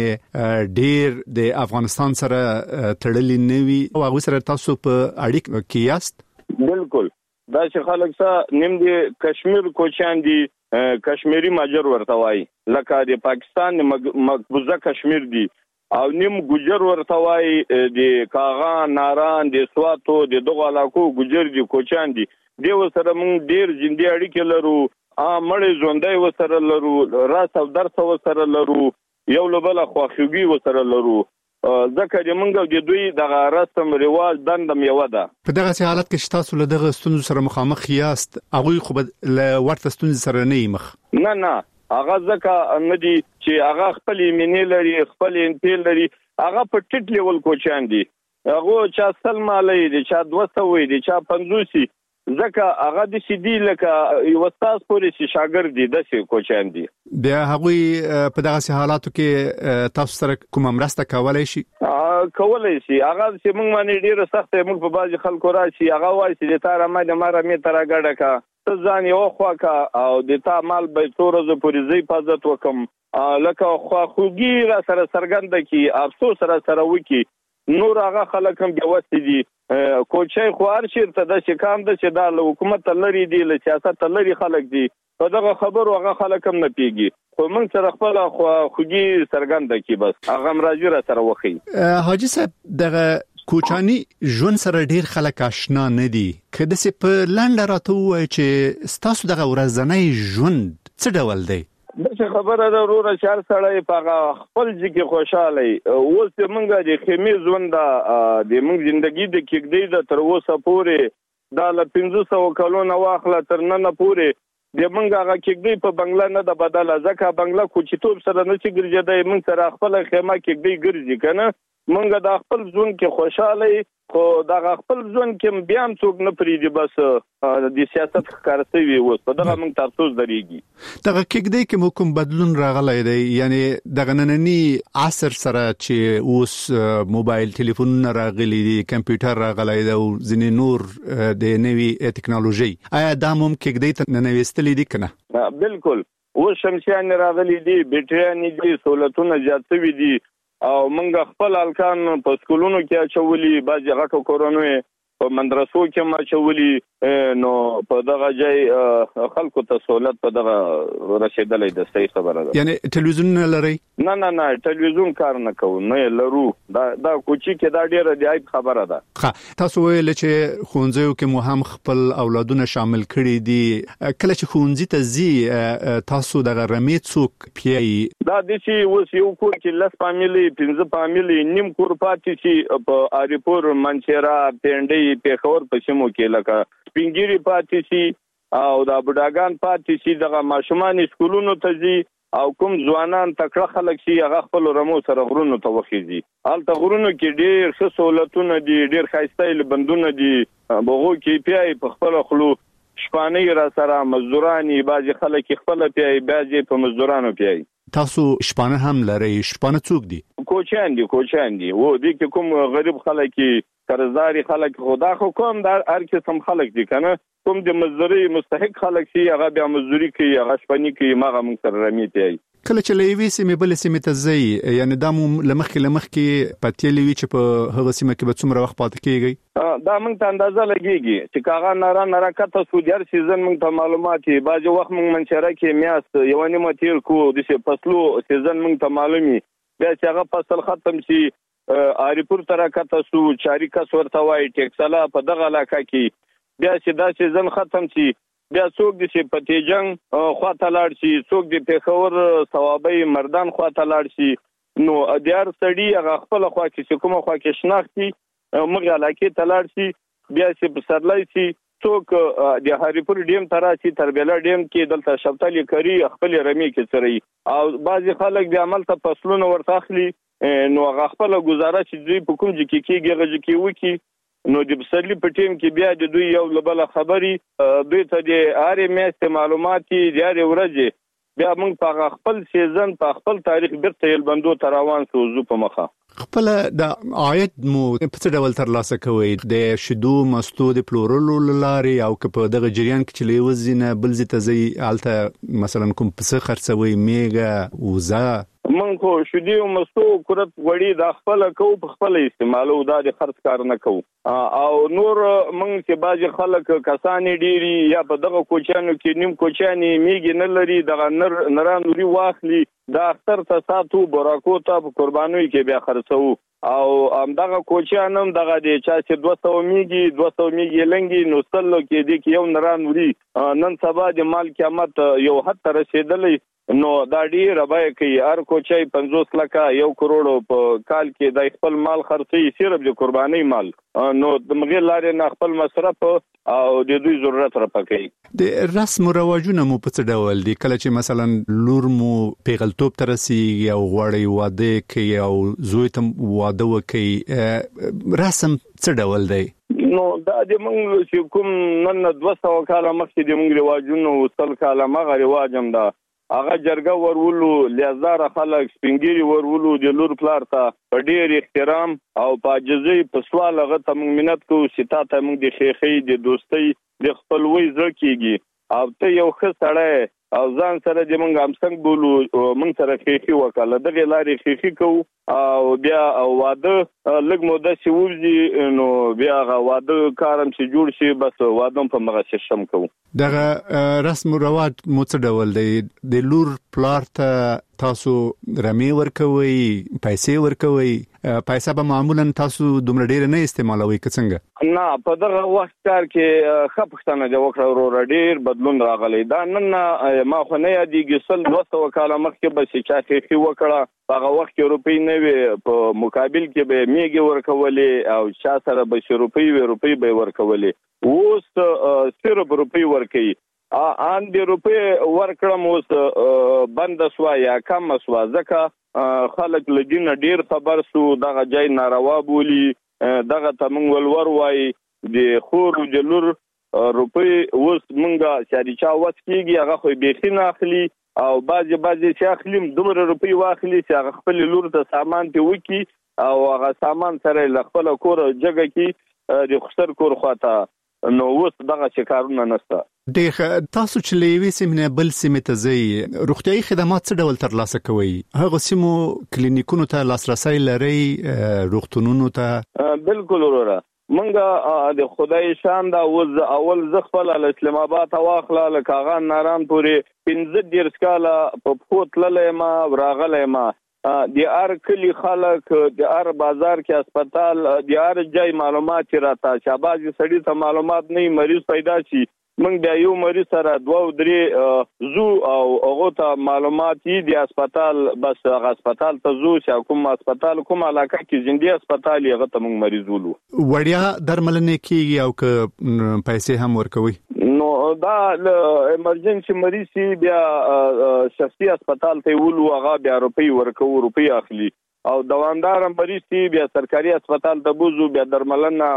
ډیر د افغانستان سره تړلي نوي او هغه سره تاسو په اړیکه کې یاست بالکل دا چې خلک سره نیم دي کشمیر کوچان دي کشمیری ماجر ورته وای لکه د پاکستان مقبوضه کشمیر دي او نیم ګجر ورته وای د کاغان ناران د سواتو د دغه علاقو ګجر دي کوچان دي د وسره مونږ ډیر جندي اړیکې لرو ا مړې ژوندۍ وسره لرو راس او درس وسره لرو یو لبل خواخوږي وسره لرو ځکه چې موږ د دوی دغه رسم رواج دندم یو ده په دغه حالت کې شتاسو له دغه ستونزو سره مخامخ یاست هغه خو له ورته ستونزو سره نه مخ نه نه هغه ځکه نه دي چې هغه خپل ایمنې لري خپل انټیل لري هغه په ټیټ لیول کوچان دي هغه چا سلمالي دي چا دوه سوي دي چا پنځوسي ځکه هغه د سیدی لکه یو استاد پورې چې شاګرد دي د څه کوچان دي بیا هغه په دغه حالاتو کې تاسو سره کوم مرسته کولای شي کولای شي هغه چې موږ باندې ډیره سخت موږ په بازي خلکو راشي هغه وایي چې د تار ما د ماره می تر غړډه کا ته ځان یو خوا کا او د تا مال به تورز پورې زی حفاظت وکم لکه خو خوږی را سره سرګند کی افسوس را سره وکي نور هغه خلک هم بيوستي دي کوچي خوار شرته د شکام د چې د حکومت لري دي له سیاست لري خلک دي په دغه خبرو هغه خلک هم نه پیږي خو موږ سره خپل خوږی سرګند کی بس هغه مرাজি را سره وخی حاجی صاحب دغه کوچانی ژوند سره ډیر خلک آشنا نه دي کله چې په لنډ راته وای چې ستاسو دغه ورځنی ژوند څه ډول دی د خبره د ورور شهر سره په خپل ځکه خوشاله اوس موږ د خمیز ونده د موږ ژوندۍ د کېږدۍ د تر اوسه پورې دا ل پنځه سوه کلونه واخله تر نن پورې د موږ هغه کېږدۍ په بنگلا نه د بدله ځکه بنگلا کوچیتوب سره نه چې ګرځي موږ سره خپل خیمه کېږدۍ ګرځي کنه موږ د خپل ځون کې خوشاله خو دا خپل ځون کې بیا هم څوک نه پریدي بس د سیاست ښکارسوي اوس په دغه موږ تاسو درېږي دغه کېږدۍ کې مو کوم بدلون راغلی دی یعنی دغه نننی عصر سره چې اوس موبایل ټلیفونونه راغلي دي کمپیوټر راغلی دی او ځینې نور د نوې ټکنالوژي آیا دا هم کېږدۍ ته ننویستلي دي کنه بالکل اوس شمسیان راغلي دي بیټریان دي سہولتونه زیات شوي دي او موږ خپل الکان په سکولونو کې اچولي بعضې غټو کورونو په مدرسو کې ما اچولي نو په دغه ځای خلکو ته سہولت په دغه رسیدلی د صحیح خبره ده یعنی ټلویزیون نه لري نه نه نه ټلویزیون کار نه کوو نه لرو دا دا کوچی کې دا ډیره دی عیب خبره ده ښه تاسو ویل چې ښوونځیو کې مو هم خپل اولادونه شامل کړي دي کله چې ښوونځي ته ځي تاسو دغه رمې څوک پیایي دا د چې اوس یو کور کې لس فامیلي پنځه فامیلي نیم کور پاتې شي په اریپور منچیرا پینډۍ پیښور په سیمو کې لکه سپینګيري پاتې شي او دا بډاګان پاتې شي دغه ماشومان سکولونو ته ځي او کوم ځوانان تکړه خلک شي هغه خپل رمو سره غرونو ته وخیږي هلته غرونو کې ډېر ښه سہولتونه دي ډېر ښایسته بندونه دي بغو کې پیای په خپل خلو شپانه را سره مزدورانی بعضی خلک خپل پیای بعضی په مزدورانو پیای تاسو شپانه هم لري شپانه څوک دي کوچان دي کوچان دي وو دي کې کوم غریب خلک قرضداري خلک خدا خو کوم د هر قسم خلک دي کنه کوم د مزدوري مستحق خلک شي هغه بیا مزدوري کوي هغه شپنی کوي ماغه موږ سره رمي پیای کله چې لوي سیمه بل سیمه ته ځي یعنی دا مو لمخ لمخ کې پاتې لوي چې په هغه سیمه کې به څومره وخت پاتې کیږي دا موږ ته اندازه لګيږي چې کاغه نارا نارا کته سودیار سیزن موږ ته معلومات یې باج وخت موږ منشره کې میاس یو نیمه تیر کو د فصلو سیزن موږ ته معلومي بیا چې هغه فصل ختم شي اریپور تر کته سو چاري کا ورته وای ټیکسلا په دغه علاقه کې بیا چې دا سیزن ختم شي بیا څوک د چې پتیجنګ خواته لاړ شي څوک د پیښور ثوابي مردان خواته لاړ شي نو دیار سړی هغه خپل خوا کې کومه خوا کې شناختي موږ علاقې ته لاړ شي بیا چې په سرلای شي څوک د هریپور ډیم تراسي تربیلا ډیم کې دلته شپتالي کری خپل رمي کې سري او بعضي خلک د عمل ته فصلونه ورته اخلي نو هغه خپل گزاره چې دوی په کوم ځکه کېږي هغه ځکه وکی نو د بسرلی په ټیم کې بیا د دوی یو لبل خبري دوی ته د هرې میاشتې معلومات دي د هرې ورځې بیا موږ په خپل سیزن په خپل تاریخ بیرته یل بندو ته روان شو زو په مخه خپل د عاید مو په څه ډول ترلاسه کوئ د شیدو مستو د پلورلو لارې او که په دغه جریان کې چې لیوزینه بل ځای ته ځئ هلته مثلا کوم پسه خرڅوئ میږه وزه من خو شدي او مستو کورت وړي د خپل کو په خپل استعمالو دا د خرڅ کار نه کو او نور من چې باج خلک کسانې ډيري یا په دغه کوچانو کې نیم کوچانې میږي نه لري دغه نر نرانوري واخلي دا اختر ته ساتو براکو ته په قربانوي کې بیا خرڅو او ام دغه کوچانم دغه د چا چې دوه سوه میږي دوه سوه میږي لنګي نو سلو کې د یو نرانوري نن سبا د مال قیامت یو حد ته رسیدلی نو دا ډیر ربای کوي هر کوچای پنځوس لکه یو کروڑ په کال کې د خپل مال خرڅي صرف د قرباني مال نو د مغیر لارې نه خپل مصرف او د دوی ضرورت را پکې د رسم او رواجونه مو په څه ډول دي کله چې مثلا لور مو پیغلتوب ترسي او غوړی واده کوي او زوی ته واده وکي رسم څه ډول دی نو دا د موږ چې کوم نن دوه سوه کاله مخکې د موږ رواجونه وصل کاله مغه رواجم دا هغه جرګه ورولو لیازار خلک سپینګيري ورولو د لور پلار ته په ډېر احترام او په عجزي په سوال هغه ته موږ مننت کوو چې تا ته موږ د خېخې د دوستۍ د خپلوي زړه کېږي او ته یو ښه سړی او ځان سره د موږ همسنګ بولو موږ سره خېخې وکړه دغه لارې خېخې کوو او بیا واده لږ موده چې وځي نو بیا هغه واده کارم چې جوړ شي بس واده په مغه سیستم کوو دغه رسم او رواج مو څه ډول دی د لور پلار ته تاسو رمې ورکوي پیسې ورکوي پیسې به معمولا تاسو دومره ډیر نه استعمالوي څنګه؟ نه په دغه وخت کار کې خپښتنه د وکړه ورور ډیر بدلون راغلی دا نن ما خو نه یادېږي سل دوه سوه کاله مخکې به چې چا خېخي وکړه په هغه وخت کې روپۍ نه وي په مقابل کې به میږي ورکولې او چا سره به چې روپۍ وي روپۍ به ورکولې اوس صرف روپۍ ورکوي ان د روپۍ ورکړم اوس بند شو یا کم شو ځکه خلک له دین ډیر خبر سو دغه ځای ناروا بولی دغه تمنګ ولور وای د خور جلور روپۍ اوس مونږه چې چا وڅ کیږي هغه خو به نه اخلي او بعضی بعضی چې اخلیم دومره روپۍ واخلي چې هغه خپل لور ته سامان ته وکی او هغه سامان سره ل خپل کور جګه کی د خسر کور خواته نو اوس دغه شکارونه نشته. د تاسو چې لوي سیمه بل سیمه ته ځي روغتيایي خدمات څه ډول ترلاسه کوي؟ هغه سیمو کلینیکونو ته لاسرسي لري روغتونونو ته؟ بالکل وروره منګه د خدای شان دا وز اول زخپل ال اسلام آباد واخله ل کاغان ناران پورې پنځه ډیر سکاله په فوت للې ما وراغلې ما د ار کلی خلک د ار بازار کې هسپتال د ار ځای معلومات راته شاباز سړی ته معلومات نه مریض پیدا شي موږ د یو مریض سره دوه درې زو او هغه ته معلومات دي د هسپتال بس هغه هسپتال ته زو چې کوم هسپتال کوم علاقه کې ژوندۍ هسپتال هغه ته موږ مریض ولو وړیا درملنه کیږي او که پیسې هم ورکوي نو دا ایمرجنسي مریض سی بیا شخصي هسپتال ته ولو هغه بیا روپی ورکو روپی اخلي او دوامدار مریض سی بیا سرکاري هسپتال ته بوزو بیا درملنه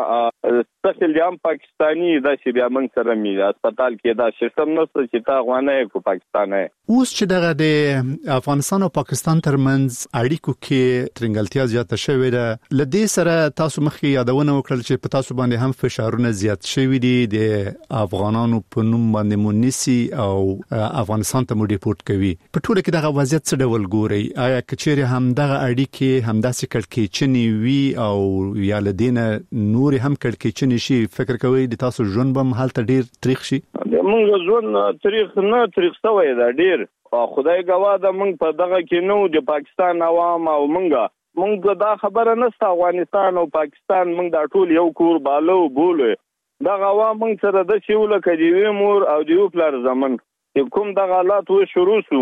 سخل جام پاکستانی دا چې بیا من سره می هسپتال کې دا سیستم نشته چې تا غوانه کو پاکستان اوس چې دغه د افغانستان او پاکستان ترمنځ اړیکو کې ترنګلتیا زیاته شوې ده لدې سره تاسو مخکې یادونه وکړل چې په تاسو باندې هم فشارونه زیات شوي دي د افغانانو په نوم باندې مونیسي او افغانستان ته مو ډیپورت کوي په ټوله کې دغه وضعیت څه ډول ګوري آیا کچېره هم دغه اړیکې کې همداسې کړکېچنې وي او یا لدینه نور هم کړکېچنې شي فکر کوي د تاسو ژوند به حالت ډیر تاریخ شي موږ ژوند تاریخ نه تاریخ سوی دا ډیر خدای گواه ده موږ په دغه کې نو د پاکستان عوام او موږ موږ دا خبره نشته افغانستان او پاکستان موږ دا ټول یو کور بالو بوله دا عوام موږ سره د شیول کډیوي مور او دیو پلار زمن کوم د حالات و شروع سو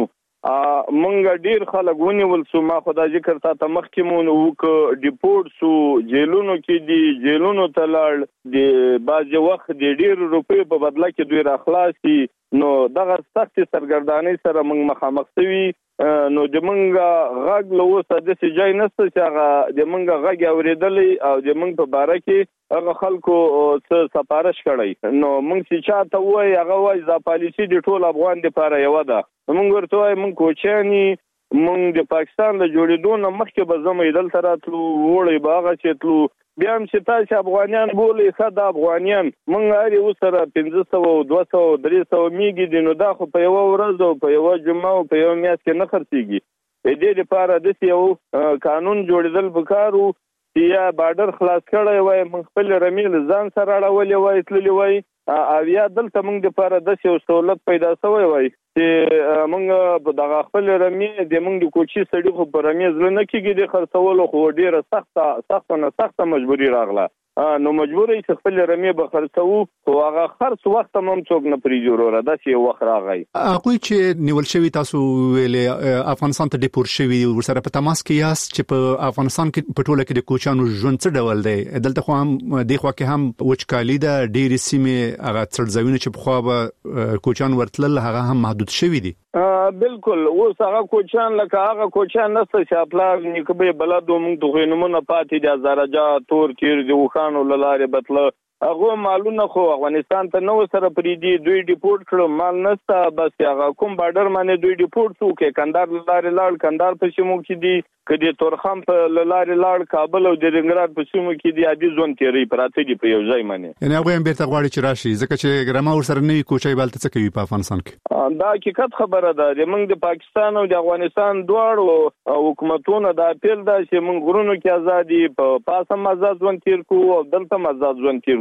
مونږ ډیر خلک ونیول سو ما خدای ذکر ته مخکې مون وک ډیپورت سو جیلونو کې دی جیلونو ته لاړ د باز وخت د ډیر روپې په بدله کې دوی راخلاصي نو دغه سخت سرګردانی سره مونږ مخامخ شوي نو د مونږه غږ له اوسه د سجای نسته چې هغه د مونږه غږ اوریدلې او د مونږ په باره کې هغه خلکو څه سفارش کړی نو مونږ چې چاته وای هغه وای ز پالیسي د ټول افغان لپاره یو ده مونږ ورته وای مونږ کوچانی مونږ د پاکستان له جوړېدو نه مخکې به زمې دل تر اتلو وړي باغ چې تلو بیا هم چې تاسو افغانیان بولې خد افغانیان مونږ اړ یو سره پنځه سوه دوه سوه درې سوه میږي دي نو دا خو په یو ورځ او په یو جمعه او په یو میاشت کې نه خرڅيږي په دې لپاره د یو قانون جوړېدل وکړو چې یا بارډر خلاص کړی وای مونږ خپل رمیل ځان سره اړولې وای تللی وای او یا دلته موږ د لپاره د یو سہولت پیدا شوی وای چې موږ په دغه خپل رمی د موږ د کوچي سړي خو په رمی ځل نه کېږي د خرڅولو خو ډیره سخته سخته نه سخته مجبوری راغله نو مجبور یې خپل رمی به خرڅو او هغه خرڅ وخت هم څوک نه پریجوړ را د سی وخت راغی هغه چې نیول شوی تاسو ویلې افغانستان ته ډیپورت شوی ورسره په تماس کې یاست چې په افغانستان کې په ټوله کې د کوچانو ژوند څه ډول دی دلته خو هم د خو کې هم وچکالي ده ډېری سیمه هغه څړځوینه چې په خو به کوچان ورتلل هغه هم محدود شوی دي بالکل اوس هغه کوچان لکه هغه کوچان نسته چې خپل نیکبه بلدو موږ ته نمونه پاتې د زراجا تور تیر د وخانو لاره بتله هغه مالونه خو افغانستان ته نو سره پریدي دوی ډیپورت کړو مال نسته بس هغه کوم بارډر باندې دوی ډیپورت شو کې کندهار لاره لاړ کندهار په سیمو کې دي کدي تورخم په لاره لاړ کابل او د رنګرات په سیمو کې دي عادي ځون تیری پراته دي په یو ځای باندې یعنی هغه هم بیرته غواړي چې راشي ځکه چې ګرامه ور سره نه کوچای بالته څه کوي په افغانستان کې دا حقیقت خبره ده د موږ د پاکستان او د افغانستان دواړو حکومتونو د اپیل ده چې موږ غرونو کې ازادي په پاسه آزاد ځون تیر کو او دلته آزاد ځون تیر کو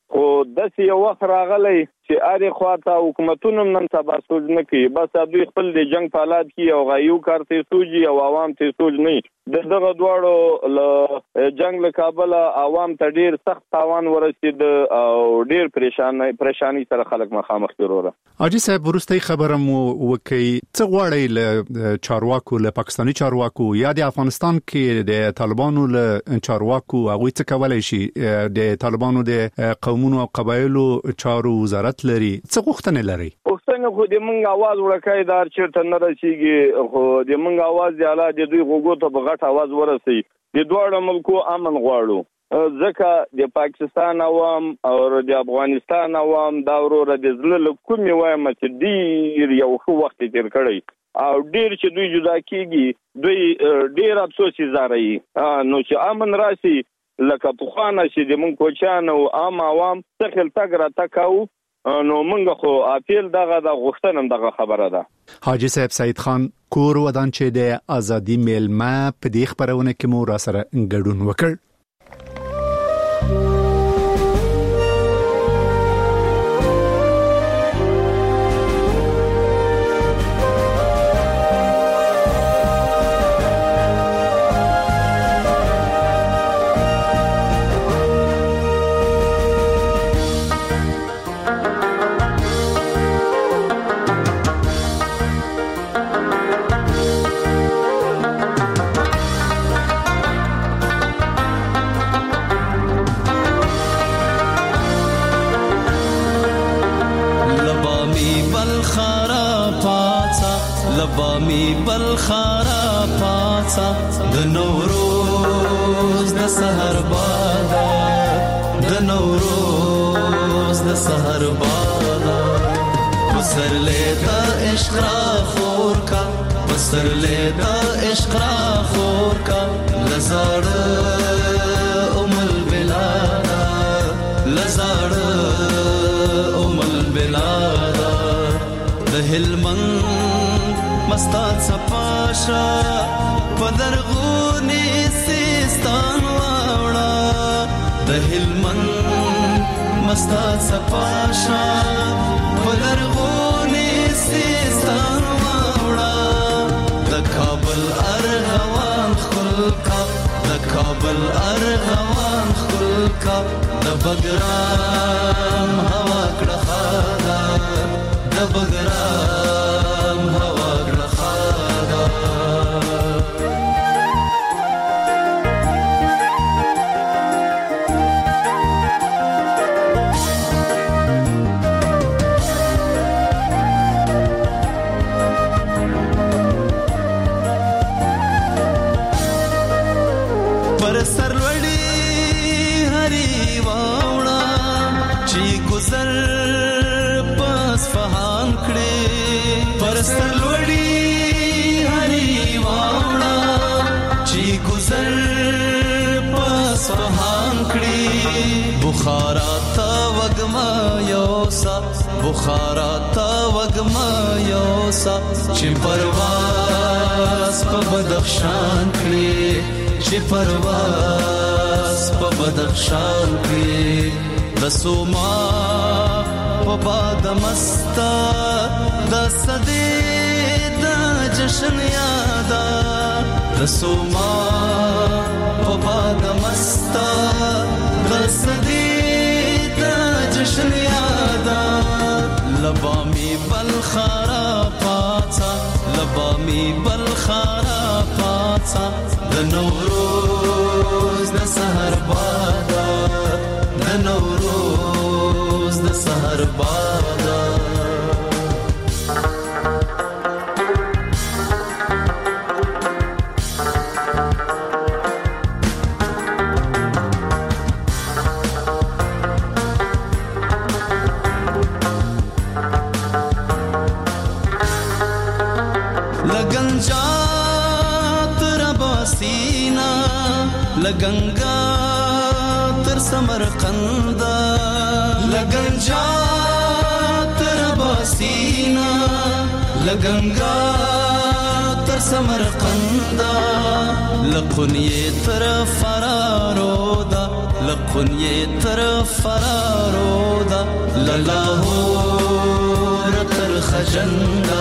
خو داسې یو وخت راغلی چې اړې خواته حکومتونه نن سبا سوچ نه کوي، بس دوی خپل د جنگ په حالات کې او غایو کار ته سوچي او عوام ته سوچ نه. دغه دواړو له جنگ له کابل عوام ته ډیر سخت تاوان ورسید او ډیر پریشان پریشانی سره خلک مخامخ کیږي. اجي صاحب ورستۍ خبره مو وکي څه غواړي له چارواکو له پاکستاني چارواکو یا د افغانستان کې د طالبانو له چارواکو هغه څه کولای شي د طالبانو د قومونو او قبایلو چارو وزارت لري څه غوښتنه لري؟ غوښتنه خو د منګ आवाज ورکای دار چیرته نه رسیږي، خو د منګ आवाज د اعلی د دوی غوګو ته بغټ आवाज ورسي. د دوه ملکو امن غواړو، ځکه د پاکستان عوام او د افغانستان عوام دا ورور د زړه کومې وایم چې ډیر یو خو وخت تیر کړی او ډیر چې دوی جدا کیږي دوی ډیر افسوس زاري. نو چې امن راسي لکه په خوانه چې د مونږ کوچان او عام عوام څخه تل را تکاو، نو مونږ خو اپیل دغه د غوښتنم دغه خبره ده. حاجی صاحب سید خان کور ودان چې د ازادي میلمه په دې خبرونه کې مو را سره ګډون وکړ. لبامی بلخارا پاڅا د نوروز د سحر بادا د نوروز د سحر بادا بسر لیدا عشق را خور کا بسر لیدا عشق را خور کا لزاړ ام البلادا لزاړ ام البلادا د هلمند مستات صفاشا پدرغونی سیستان واوڑا د هلمند مستات صفاشا پدرغونی سیستان واوڑا د کابل ارغوان خلقا د کابل ارغوان خلقا د بګرام هوا کړه خادا د بګرام هوا بخارا تا وگما یوسا بخارا تا وگما یوسا چی پرواز پا بدخشان کری چی پرواز پا بدخشان کری دسو ما پا باد مستا دا صدی دا جشن یادا دسو ما پا باد مستا دا صدی جشن یادا لبامی بلخارا پاڅا لبامی بلخارا پاڅا د نوروز د سحر بادا د نوروز د سحر بادا لگنگا تر سمرقندا لگنجا تر باسینا لگنگا تر سمرقندا لقنی تر فرارودا قنیه تر فرارو دا للاهور تر خجندا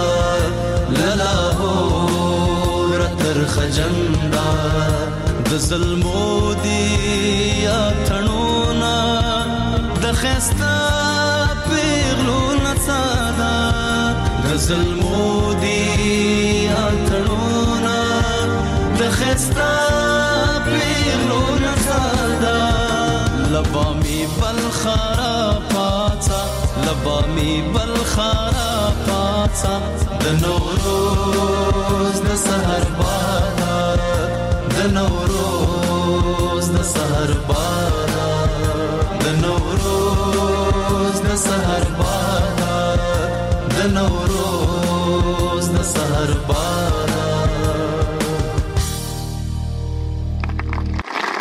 للاهور تر خجندا د ظلمو دی اتنونا د خستا پیغلو نڅادا د ظلمو دی اتنونا د خستا پیغلو نڅادا لبامی بلخارا پاتا لبامی بلخارا پاتا د نوروز د سحر بادا د نوروز د سحر بادا د نوروز د سحر بادا د نوروز د سحر بادا